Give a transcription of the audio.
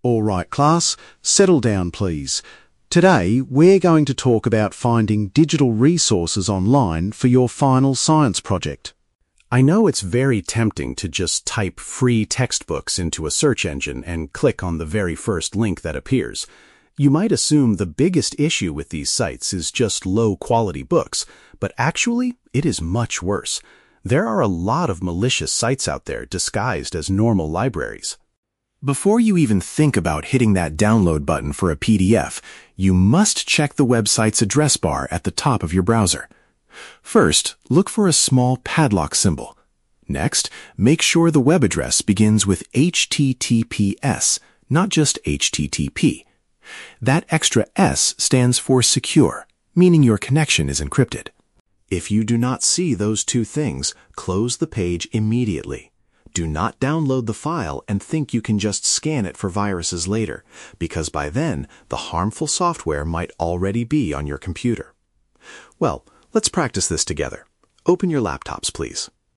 All right, class, settle down, please. Today, we're going to talk about finding digital resources online for your final science project. I know it's very tempting to just type free textbooks into a search engine and click on the very first link that appears. You might assume the biggest issue with these sites is just low-quality books, but actually, it is much worse. There are a lot of malicious sites out there disguised as normal libraries. Before you even think about hitting that download button for a PDF, you must check the website's address bar at the top of your browser. First, look for a small padlock symbol. Next, make sure the web address begins with HTTPS, not just HTTP. That extra S stands for secure, meaning your connection is encrypted. If you do not see those two things, close the page immediately. Do not download the file and think you can just scan it for viruses later, because by then, the harmful software might already be on your computer. Well, let's practice this together. Open your laptops, please.